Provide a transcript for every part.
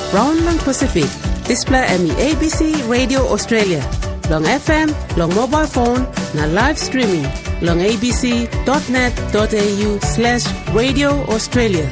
Brown lang Pacific. Display emi ABC Radio Australia. Long FM, long mobile phone, na live streaming. Long abc.net.au/Radio Australia.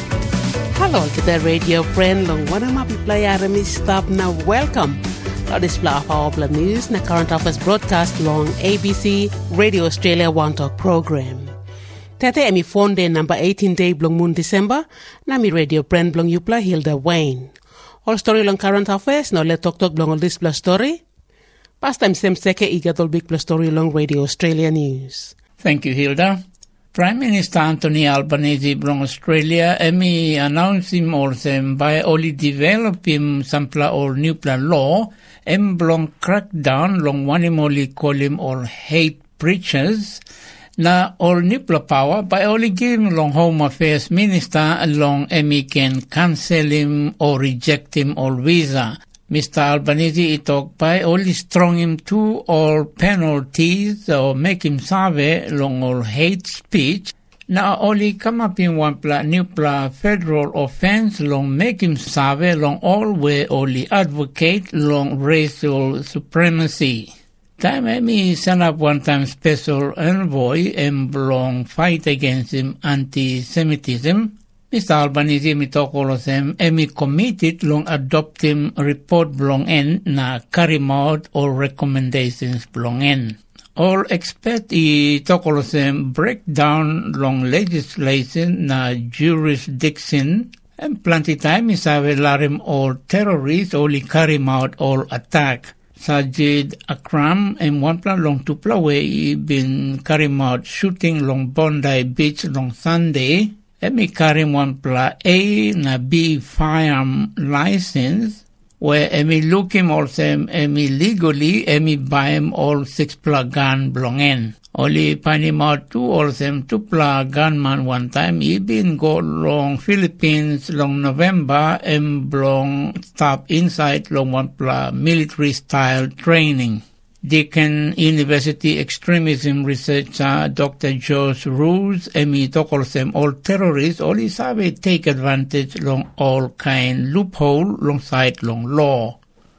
Hello kita radio friend long wana mapiplayara mi stop na welcome. Display of our news na current affairs broadcast long ABC Radio Australia One Talk program. Tete emi phone day number 18 day blong moon December na mi radio friend blong Yupla Hilda Wayne. All story long current affairs no let talk blong all this plus story. Past time same seke igatol big plus story long Radio Australia news. Thank you, Hilda. Prime Minister Anthony Albanese blong Australia emi announce him also by only developing sampla or new plan law blong crackdown long wanimoli call him all hate preachers na all nuclear power by only giving long Home Affairs Minister long emi can cancel him or reject him all visa. Mr. Albanese talk by only strong him to all penalties or make him serve long all hate speech. Now only come up in one new federal offense long make him serve long all way only advocate long racial supremacy. Time emi send up one time special envoy long fight against him anti-Semitism. Mr. Albanese mi talk all of them emi committed long adopt him report belong en na carry out all recommendations belong en. All expect I talk all of them break down long legislation na jurisdiction and plenty time is have larim all terrorists only carry out all attack. Sajid Akram and one plan long tupla way been carry out shooting long Bondi Beach long Sunday. Emi carry one pla A na B firearm license where emi look him also emi legally emi buy him all 6 pla gun belong in. Only find him out 2 or them 2 pla gunman one time. He been go long Philippines long November and belong stop inside long one pla military style training. Deakin University extremism researcher Dr. Josh Roos emi tokol them all terrorists only sabe take advantage long all kind loophole long side long law.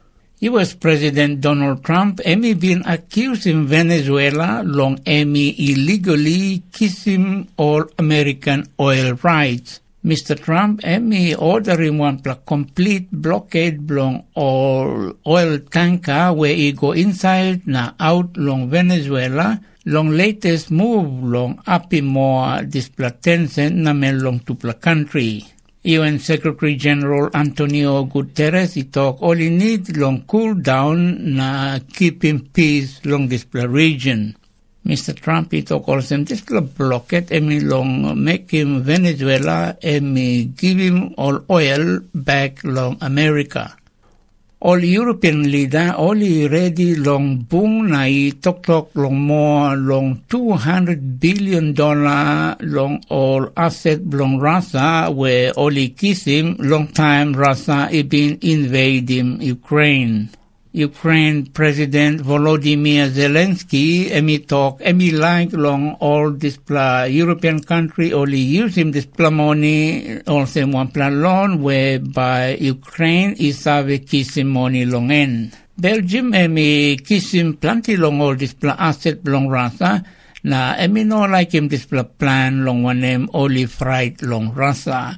US President Donald Trump emi been accused in Venezuela long emi illegally kissing all American oil rights. Mr. Trump emi ordering one complete blockade long all oil tanker where he go inside na out long Venezuela long latest move long api more display tension na men long tupla country. UN Secretary General Antonio Guterres he talk all he need long cool down na keeping peace long display region. Mr. Trump he talk all them just blockade emi long make him Venezuela emi give him all oil back long America. All European leader only ready long boom na he talk long more long $200 billion long all asset long Russia where only kiss him long time Russia he been invading Ukraine. Ukraine President Volodymyr Zelensky emi talk emi like long all this European country only use him this money also one plan loan whereby Ukraine is have kissing money long end. Belgium emi kissing plenty long all this asset long Russia na emi no like him this plan long one name only fright long Russia.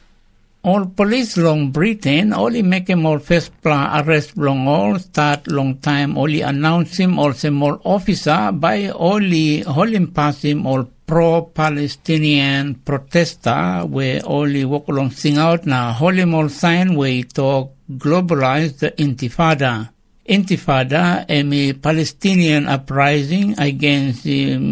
All police long Britain only make him all first arrest long all start long time only announce him also more officer by only him pass him all pro-Palestinian protester where only walk along sing out now him all sign where he talk globalize the Intifada. Intifada a Palestinian uprising against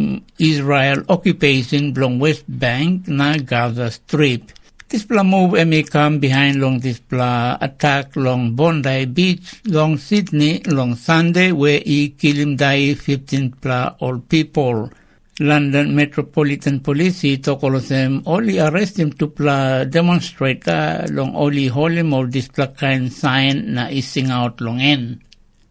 Israel occupation long West Bank na Gaza Strip. This move may come behind long this attack long Bondi Beach, long Sydney, long Sunday where he kill him die 15 all people. London Metropolitan Police he talk all of them only arrest him to demonstrator long only hold him all this kind sign na ising out long end.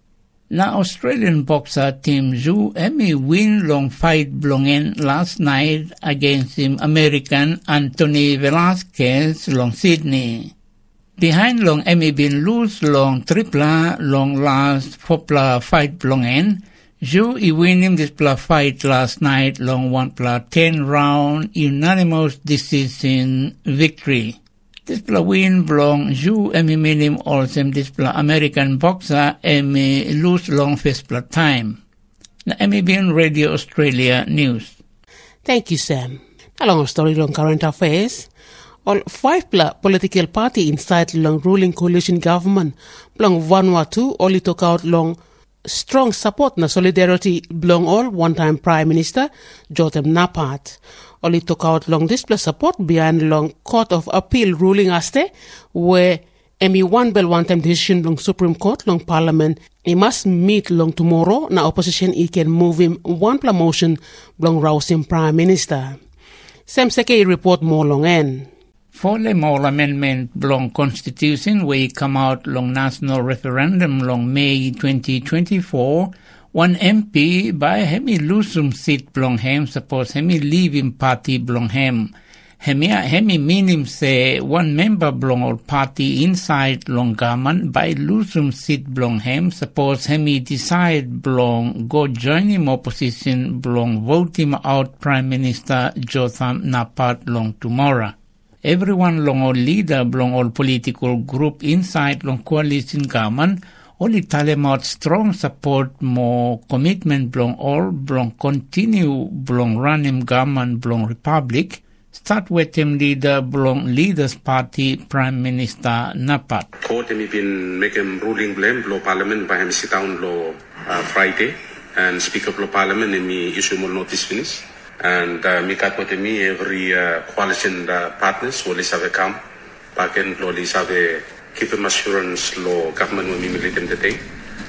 Na Australian boxer Tim Tszyu win long fight blongen last night against him American Anthony Velasquez long Sydney. Behind long emi bin lose long tripla long last popla fight long en. Zhu I win him this pla fight last night long 1+10 round unanimous decision victory. This pla win long Zhu emi minim also this pla American boxer emi lose long first pla time. Na emi bin Radio Australia News. Thank you, Sam. A long story long current affairs. All 5 political party inside long ruling coalition government long Vanuatu only took out long strong support na solidarity belong all one-time Prime Minister Jotham Napat. Only took out long display support behind long Court of Appeal ruling aste where emi one bell one-time decision long Supreme Court long Parliament he must meet long tomorrow na opposition he can move him one motion long rousing Prime Minister. Sam Seke report more long en. For the more amendment long constitution we come out long national referendum long May 2024, one MP by hemi lose seat belong hem suppose hemi leaving party belong hem. Hemi meaning say one member belong all party inside long government by lose seat belong hem suppose hemi decide belong go join him opposition belong vote him out Prime Minister Jotham Napat long tomorrow. Everyone long all leader belong all political group inside long coalition government only tell them out strong support more commitment belong all belong continue belong run him government belong republic start with him leader belong leaders party Prime Minister Napat. Court him been make him ruling blame law parliament by him sit down law Friday and speaker of law parliament and me issue more notice finish. And me cut with me every coalition partners will have come back and will have keep him assurance law government will meet them today.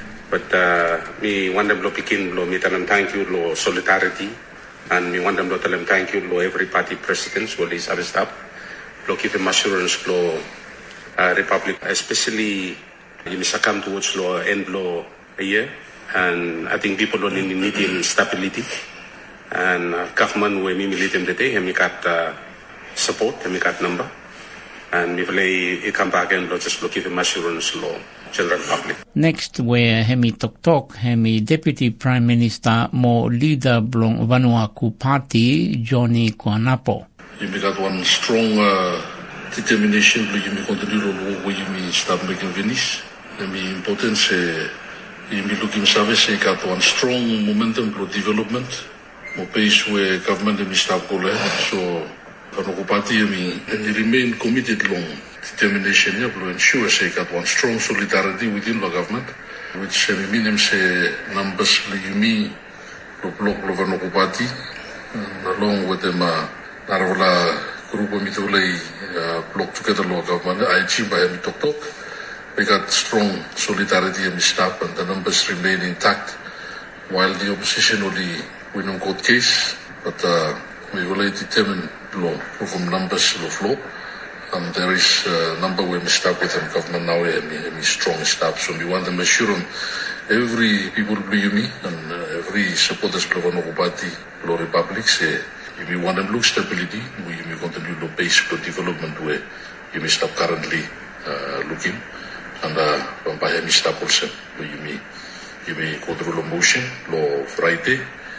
But me want them to begin law me tell them thank you law solidarity and me want them to tell them thank you law every party presidents will have stop law keep him assurance law republic especially you come towards law end law a year and I think people don't need stability. And government we meet them today, and we got support, and we got number, and we will come back and just look at the assurance law, general public. Next, where hemi tok hemi Deputy Prime Minister mo leader belong Vanuatu Party Johnny Kuanapo. You got one strong determination to you continue to where you start making finish. And the importance you looking service got one strong momentum for development. Mo pace where government and staff go so Vanuatu Party and remain committed long determination to ensure say got one strong solidarity within the government which minimum say numbers me lo block lo Vanuatu Party along with them narola group of mitulay block together lo government IG by me talk we got strong solidarity and staff and the numbers remain intact while the opposition only we don't court case, but we will determine law from numbers of law, and there is a number we must start with them government now and strong staff. So we want them assurance every people believe me and every supporters of Vanuatu Party, law republic say if we want them look stability, we continue to base for development where you may stop currently looking and by any stop also you may go through the motion law Friday.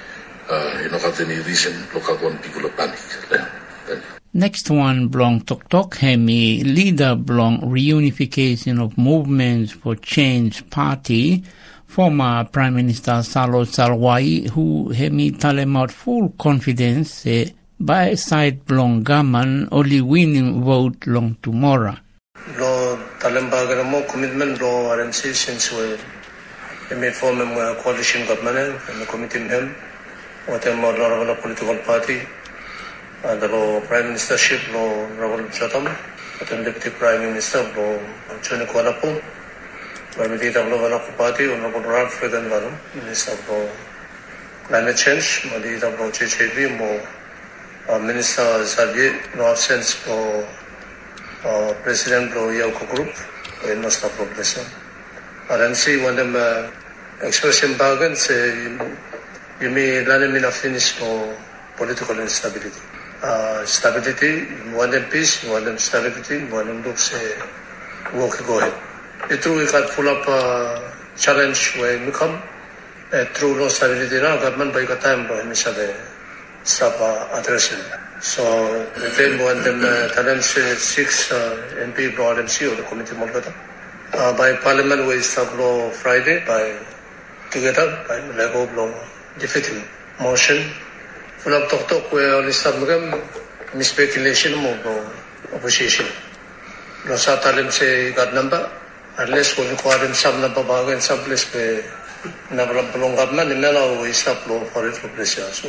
Next one belong Tok hemi leader belong reunification of movements for change party former Prime Minister Salo Salwai who hemi talem out full confidence by side belong government only winning vote long tomorrow. Lo talem baga mo commitment lo organizations we hemi form a coalition government and committee him whatever the political party and the Prime Ministership lo Rahul Jotham, the Deputy Prime Minister lo Johnny Kuanapo, the leader of the Vanuatu Party, Honorable Ralph Fredenvalo, Minister of Climate Change, the leader of JJB, Minister Xavier, no absence for President of Yauko Group, we must have progression. RNC when them expression bargain say you may learn enough finish for political instability. Stability, you want them peace, you want them stability, you want them look say work go ahead. Through we got full up challenge where we come through no stability now government by the time by Mr. Stop addressing. So the time when them talent 6 MP brought MC or the committee Molgata by Parliament we stop law Friday by together by Lego long defeating motion. Full up talk where only stop speculation of opposition. No sa talent say God number unless we require them some number bago and some place pe nabalong government nila we stop law for it pressure. So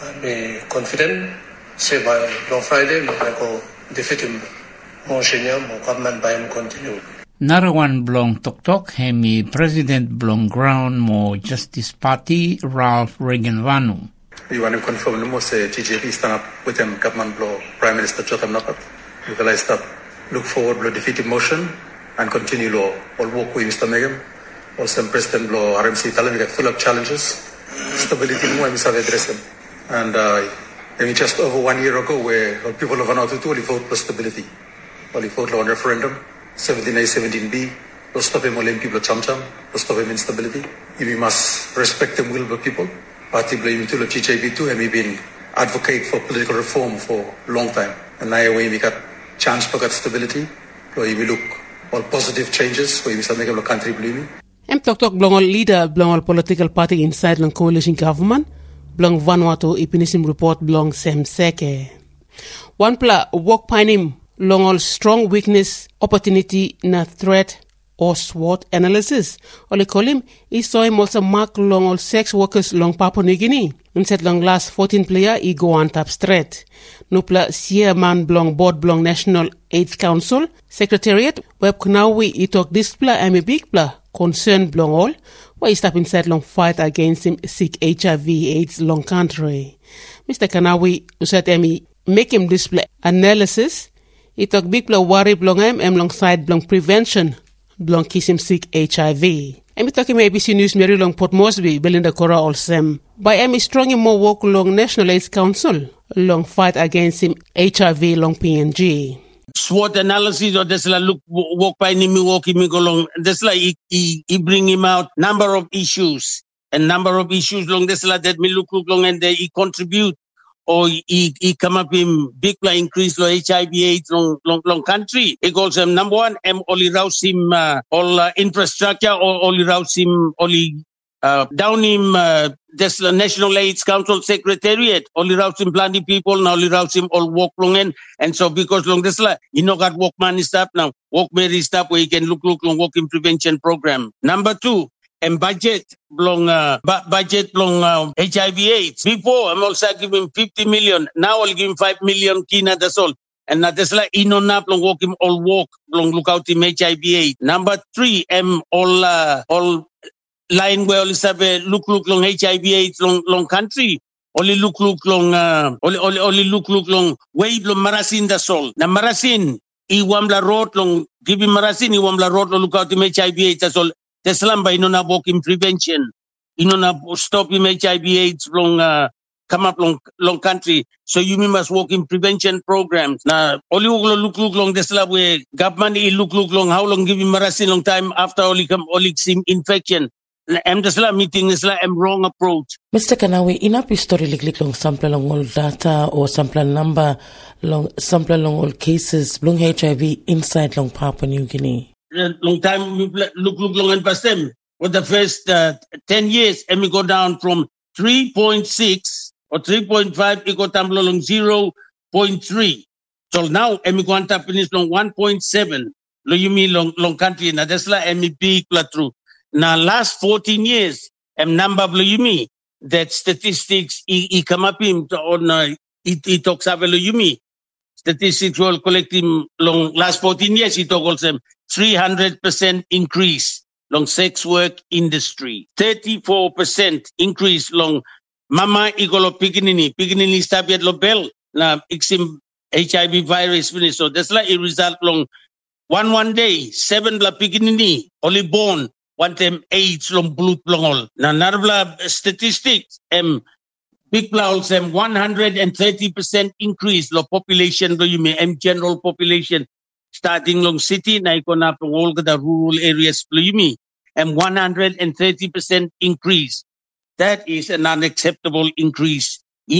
be confident say by long Friday Lego defeating motion niya mo government by him continue. Narawan blong tok hemi President blong ground mo Justice Party Ralph Regenvanu. We want to confirm the most TJP stand up with them government blow Prime Minister Jotam Napat. Legalize that. Look forward to defeated motion and continue law. All work with Mr. Megam. Also President blow RMC Talan we get full of challenges. Stability more we have address them. And just over 1 year ago where people of Vanuatu only vote for stability. Only vote on referendum. 17A, 17B. Don't stop him all people cham-cham. Don't stop him instability. We must respect the will of the people. Party blame to the TJP too, and we've been advocate for political reform for a long time. And now we got chance to get stability. So we look all positive changes where we start making the country believing. Tok blong leader blong political party inside the coalition government blong Vanuatu ipinisim report blong semseke. One pla work pinim long all strong weakness opportunity na threat or SWOT analysis. Ole kolim isoy also mark long all sex workers long Papua New Guinea. Instead long last 14 player I go on top straight. Nupla chairman blong board blong National AIDS Council Secretariat web kunawi itok displa ame big pla concern blong all why stop inside long fight against him sick HIV AIDS long country. Mr. Kanawi usat emi make him display analysis itok big pla worry blong em long side blong prevention blong kisim sick HIV. Emi talking ABC News Mary long Port Moresby, Belinda Cora Olsem. By Emi strong more work long National AIDS Council, long fight against him HIV long PNG. SWOT analysis or this look work by Nimi walk him go long. This like he bring him out number of issues and number of issues long this that me look long and he contribute. Or he come up in big increase lo HIV AIDS long country. It goes number one, only rouse him all infrastructure or only rouse him only down him this National AIDS Council Secretariat. Only rouse him plenty people now only rouse him all walk long and so because long this got walk money stop now. Walk Mary stop where you can look long walking prevention program. Number two, and budget long HIV AIDS. Before I'm also giving 50 million. Now I'll give him 5 million kina that's all. And that's like inonap long walk him all walk long look out him HIV AIDS. Number three, all line where all look long HIV AIDS long country. Only look long only look long way long marasin that's all. Na marasin iwamla road long give him marasin iwamla road long look out him HIV AIDS that's all. Teslam by inona work in prevention, inona stop him HIV AIDS long come up long country. So you must work in prevention programs. Now only look long Tesla where government look long how long give him marasin long time after only sim infection. I'm Tesla meeting Tesla I'm wrong approach. Mr. Kanawi, enough history long sample long all data or sample number long all cases long HIV inside long Papua New Guinea. Long time we look long and past them. For the first 10 years, and we go down from 3.6 or 3.5, it go down long 0.3. So now, and we go on top finish long 1.7. Lo you mean long country. Now that's like MEP true. Now last 14 years, number of lo you mean that statistics he come up in on he talks about lo you mean. Statistics will collect him long last 14 years. He talk also 300% increase long sex work industry, 34% increase long mama igolo piginini stabiat lo bel na iksim HIV virus finish. So that's like a result long one day 7 bla piginini only born one time AIDS long blood long all. Na narvla statistics big plows 130% increase lo population lo you may general population starting long city na iko na all the rural areas plumi and 130% increase. That is an unacceptable increase.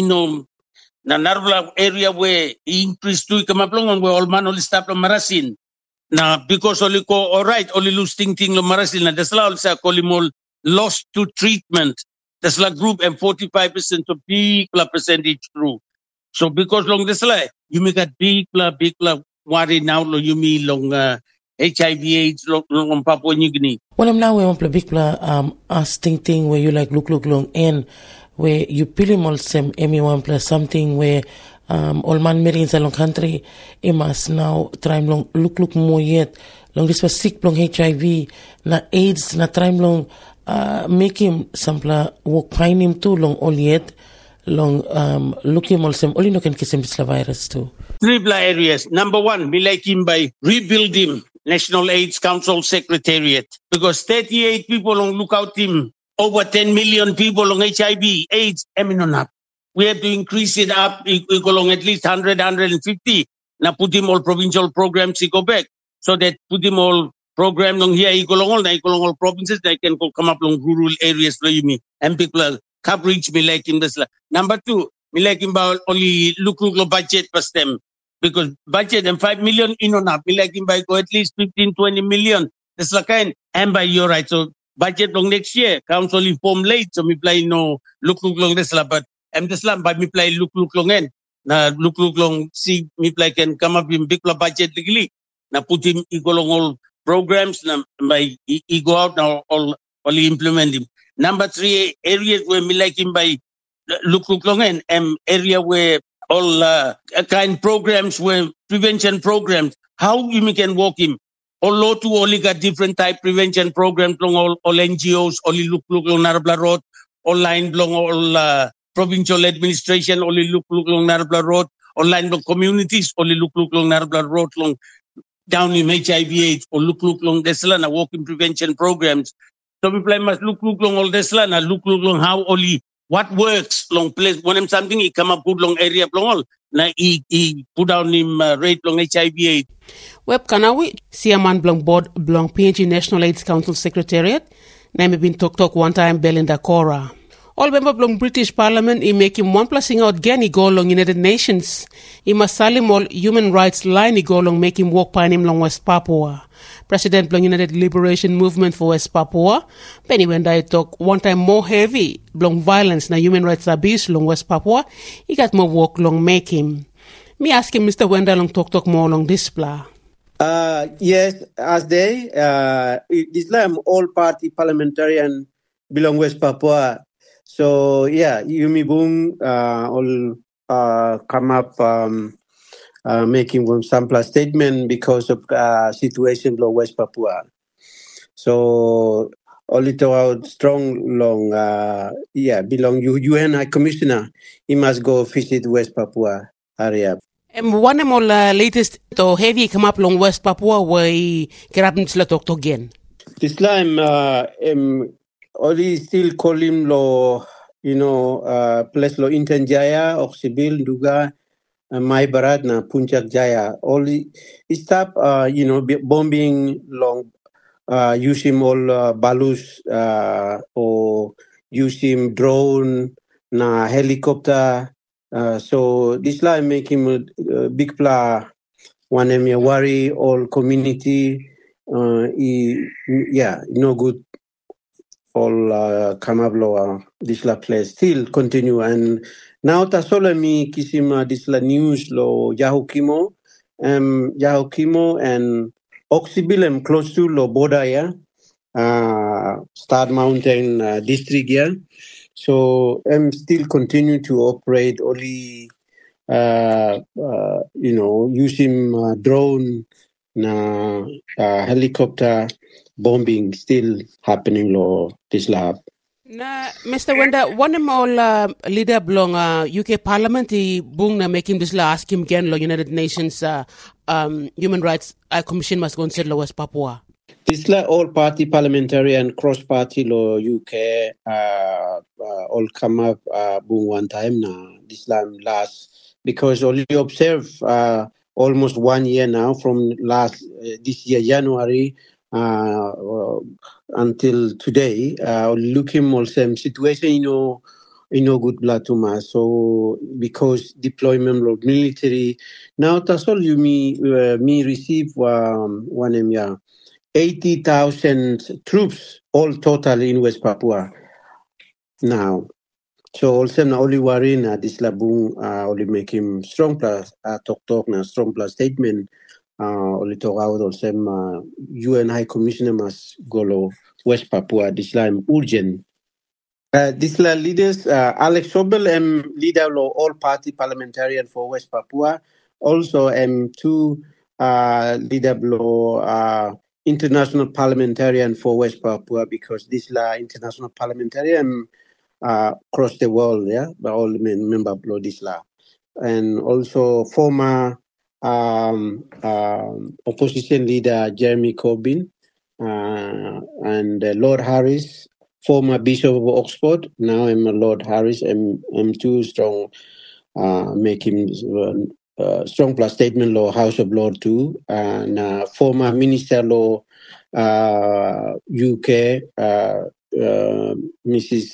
Na narula area where increase to ikamaplongan where all man only stop long marasin. Na because only ko alright only losing ting long marasin na dasla also kolimol lost to treatment. Dasla group and 45% of big percentage through. So because long dasla you make a big worry now lo you me long HIV/AIDS long Papua New Guinea. Well, I'm now we want to big thing where you like look long and where you pili mol sem emi plus something where all man millions along country must now try long look more yet long this was sick long HIV na AIDS na try long make him sampla walk pine him too long all yet long look him all sem only no can kiss him this virus too. Three areas. Number one, we like him by rebuilding National AIDS Council Secretariat because 38 people on lookout team, over 10 million people on HIV, AIDS, up. We have to increase it up, equal at least 100, 150. Now put him all provincial programs, he go back. So that put him all program long here, equal all provinces, they can come up long rural areas for you, and people coverage, me like him. Number two, me like him about only look budget for them. Because budget and 5 million me like him by go at least 15, 20 million. That's the kind, and by you're right. So budget long next year, council inform late, so me play no look long this but I'm the slam by me play look long end. Na look long see me play can come up in big budget legally. Now put him equal on all programs na by he go out now all implement him. Number three, areas where me like him by look long end area where all kind programs where prevention programs. How you can walk him? All to only got different type prevention programs long all NGOs, only look long Narabla Road, online long all provincial administration, only look long Narabla Road, online long communities, only look long Narabla Road long down in HIV/AIDS or look long Deslana walking prevention programs. So people must look long all Deslana, look long how only what works long place when something he come up good long area long all na he put down him rate long HIV/AIDS. Web kanawi siaman blong board blong PNG National AIDS Council Secretariat na me been talk one time Belinda Cora. All member blong British Parliament I make him one plus out again he go long United Nations. I masalim all human rights line he go long make him walk by him long West Papua. President blong United Liberation Movement for West Papua. Penny when I talk one time more heavy blong violence na human rights abuse long West Papua. He got more work long make him. Me ask him Mr. Wenda long talk more long display. Yes, as they Islam all party parliamentarian belong West Papua. So yeah, Yumi Bung all come up making some statement because of situation below West Papua. So only to out strong long belong UN High Commissioner. He must go visit West Papua area. One of the latest to heavy come up long West Papua where he can talk again. This time only still call him lo place lo Inten Jaya Oksibil Duga Mai Barat na Puncak Jaya. Only stop bombing long use him all balus or use him drone na helicopter. So this line make him a big player. One area worry all community. No good. All come up lower. This la place still continue and now tasola mi kisima this la news lo Yahoo Kimo and Oksibilem close to lo border Star Mountain district So still continue to operate only using drone helicopter bombing still happening lo this lab. Na Mr. Wenda, one more leader belong UK Parliament he bung na making this la ask him again lo United Nations Human Rights Commission must go and settle West Papua. This like all party parliamentarian cross party lo UK all come up boom one time now this time last because only observe almost 1 year now from this year January until today. Looking also situation good Blatuma. So because deployment of military now that's all you me receive 80,000 troops all total in West Papua now. So also now only worry na this labung only make him strong plus talk na strong plus statement only talk out also UN High Commissioner must go West Papua this time urgent. This leaders Alex Sobel leader of all party parliamentarian for West Papua, also two leader of international parliamentarian for West Papua because this international parliamentarian across the world, by all member of this law, and also former opposition leader Jeremy Corbyn and Lord Harris, former Bishop of Oxford. Now I'm Lord Harris. I'm too strong, making strong plus statement law House of Lords too, and former Minister law UK. Mrs.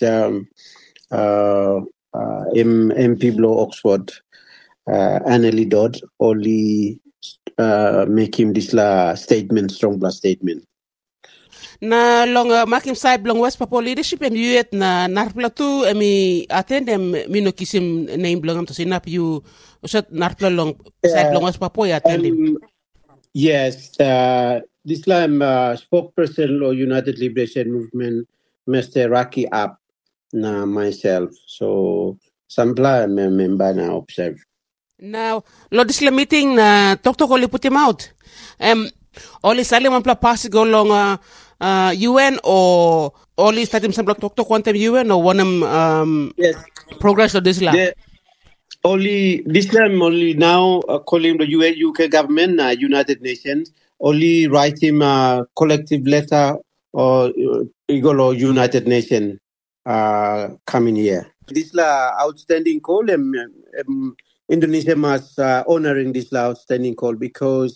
MP Blow Oxford, Annelie Dodd, only make him this statement, strong plus statement. Na long makim side long West Papua leadership yuet na narpla tu attend mino kisim name blong to sinap you usat narpla long side long West Papua attend him. Yes, this time spokesperson of United Liberation Movement, Mr. Raki Up, na myself. So, sampla member na observe. Now, lo this meeting na talk only put him out. Only salim ampla pass go long UN or only start him sampla talk quantum UN or one yes progress of this la. Only this time only now calling the UK government, United Nations, only write him a collective letter or United Nations coming here. This outstanding call, Indonesia must honoring this outstanding call because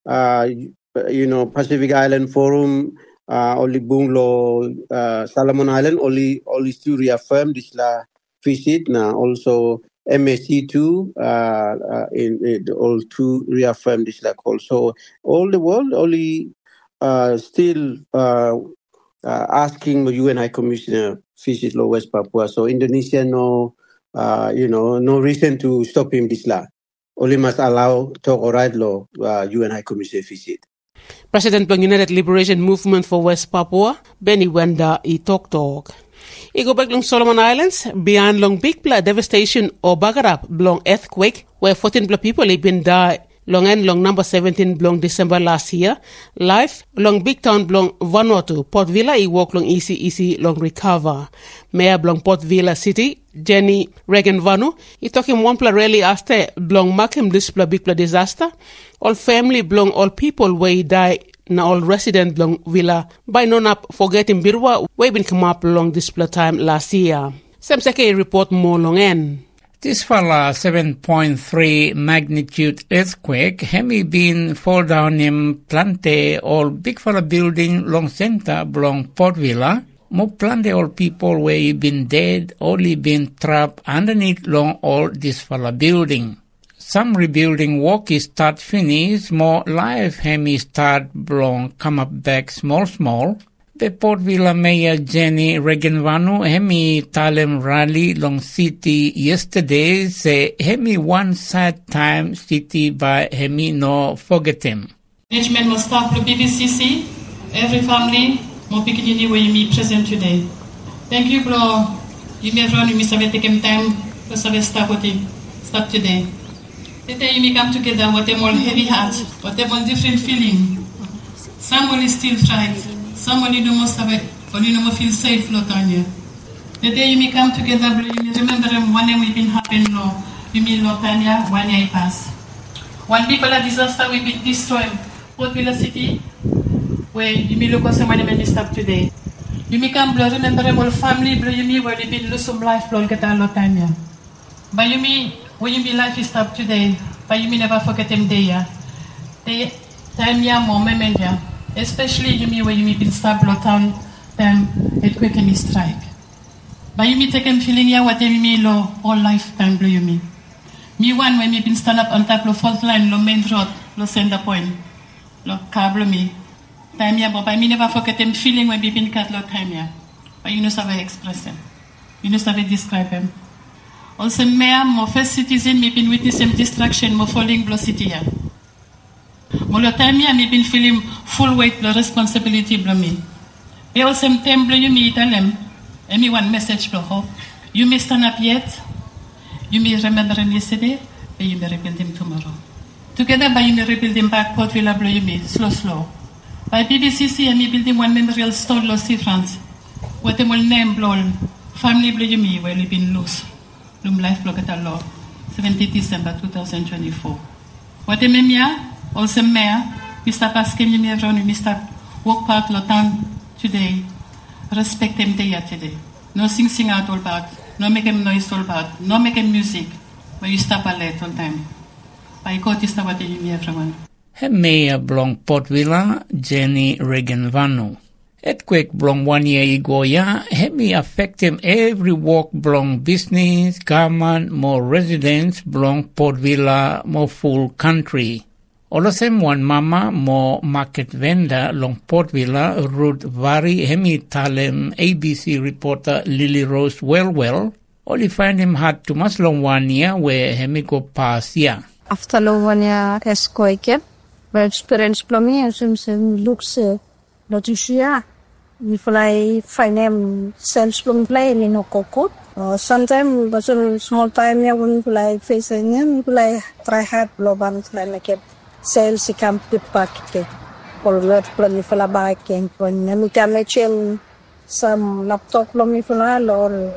Pacific Island Forum, only Bunglo, Solomon Island, only to reaffirm this visit now also. MSC2 all to reaffirm this call. So all the world only still asking the UN High Commissioner visit West Papua. So Indonesia no reason to stop him this law. Only must allow talk or right law UN High Commissioner visit. President of United Liberation Movement for West Papua, Benny Wenda, talk. I go back long Solomon Islands, beyond long big devastation or bagarap long earthquake, where 14 people have been died. Long and long number 17 long December last year. Life long big town long Vanuatu, Port Vila I walk long easy long recover. Mayor long Port Vila City, Jenny Regan Vanu, I talking one pla really aste long makem this pla big pla disaster. All family belong all people where die na all resident belong villa by non up forgetting Birwa we been come up along this time last year. Some second report more long end. This fella 7.3 magnitude earthquake hemi been fall down in Plante all big fella building long center belong Port Vila. More Plante all people where been dead only been trapped underneath long all this fella building. Some rebuilding work is start finish, more life hemi start belong come up back small. The Port Vila Mayor Jenny Regenvanu hemi talem rally long city yesterday say hemi one sad time city by hemi no forget him. Management mo staff lo BBCC, every family mo pikinini where you meet present today. Thank you bro. You may run you sabe taking time to sabe stop today. Today you may come together with them all heavy hearts, with them all different feeling. Someone is still fright. Someone you must have it, or you don't feel safe, Lotanya. The day you may come together, you may remember one day we've been happening, you mean Lotanya, 1 year passed. One big disaster we've been destroyed, Port Vila City, where you may look at somebody may stop today. You may come, remember all family, you may where they've been lose some life, Lotanya. But you may, when you be life is stop today, but you may never forget them there. They time ya moment ya, especially you may where you may been stabbed town them it quick me strike. But you may take them feeling ya what you may lo all lifetime blow you me. Me one when me been stand up on top lo fault line lo main road lo center point lo cable me. Time ya but I may never forget them feeling when we been cut lo time ya. But you know how to express them. You know how to describe them. Also, my first citizen, me been witnessing distraction, my falling blow city here. Molo time here, me been feeling full weight the responsibility blow me. They also time blow you me tell them, and me one message blow hope. You may stand up yet, you may remember yesterday, but you may rebuild him tomorrow. Together, by you may rebuild him back, Port Vila blow you me, slow. By BBCC, and me building one memorial stone, Los France. What them will name blow, family blow you me, where you been loose. Lum life block at law, 17 December 2024. What the memia, also mayor, Mr. Pascal Yemiron, Mr. Walk Park Lotan today, respect them day today. No sing out all bad, no make them noise all bad, no make them music, but you stop a late all time. By God is what you everyone. Mayor Blong Port Vila, Jenny Regan Vanu. Earthquake blong 1 year ago ya, hemi affect him every walk blong business, government, more residents blong Port Vila, more full country. Olosem one mama, more market vendor long Port Vila, Ruth Vari, hemi talem ABC reporter Lily Rose well, only find him hard to much long 1 year where hemi go pass ya. After long 1 year earthquake, my experience plumbing and looks not too sure. If I find them sales from play in no coco. Sometimes but small time ya when I face them, I try hard global to make it sales camp the packet. Or let plan for a bike and when you can make some laptop from me for or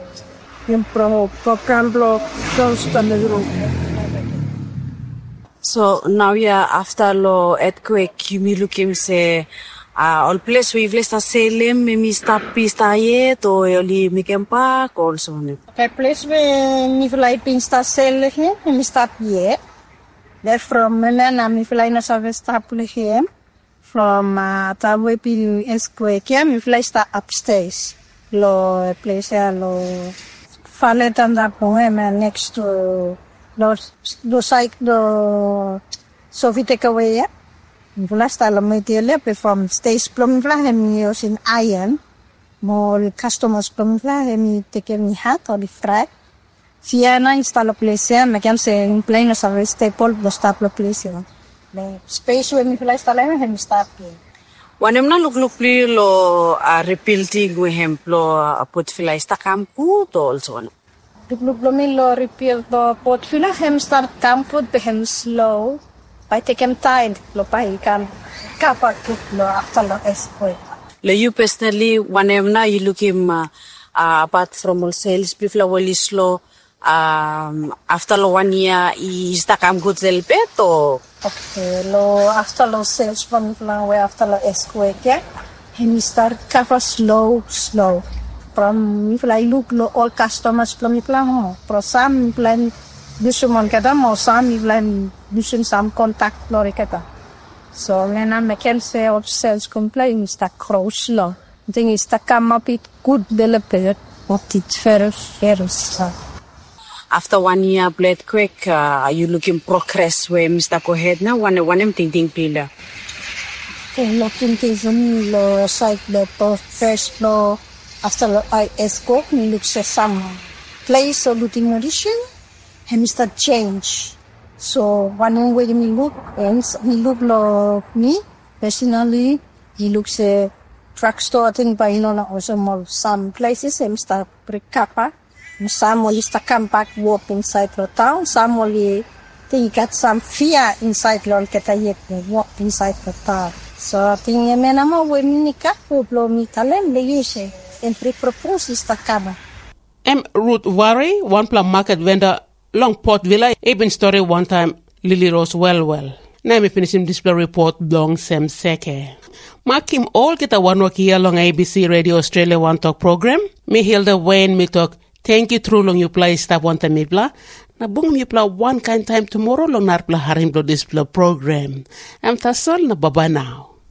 program block close on the room. So now yeah, after the earthquake, you may look him say. All place we vlesta selem me stop pista yet or only make em park also. Okay, place we fly pista sel here me stop yet. There from Melana me fly na service stop here. From Tabwe P Esquake me fly start upstairs. Lo place lo fallet and that poem next to lo site lo Sophie take away. Last time I did from stage plum fly using iron. More customers plum fly me taking me hat or the fry. Siena install a place here, I can say playing a service staple the stop the place here. The space when me fly style and stop here. When I'm not look lo rebuilding with him lo put fly sta camp good also. Look me lo rebuild the port fly him start camp put be him slow. I take him time, lo pa can cover lo after lo earthquake. Le you personally, when I'm now you look him apart from all sales, before well is slow. After lo 1 year, is the come good little bit or? Okay, lo after lo sales from way after lo earthquake, yeah. And start cover slow. From if I look lo all customers from me plan, pro some plan. Dusun kata mau sami plan dusun sam contact lori kata. So when I can say of sales complaint is that cross law. Thing is to come up with good development what it very. After 1 year blade quick, are you looking progress where Mr. Coheed now? One thinking pillar. Okay, looking things lo site the first floor after I escort me looks at some place or looting audition. He start change. So one way me look and he look lo me personally. He looks a drugstore thing by also some places. He start recover. Some will start come back walk inside the town. Some will think got some fear inside lo get walk inside the town. So I think I mean we nika blow me talent le use and propose is the cover. Ruth Vary, one plum market vendor. Long Port Vila, even story one time, Lily Rose well. Now me finish him display report long Sem Seke. Mark him all get a one work here long ABC Radio Australia One Talk program. Me Hilda Wayne me talk, thank you through long you play staff one time me blah. Na bung mi pla one kind time tomorrow long nar pla harim do this pla program. Am tasol na baba now.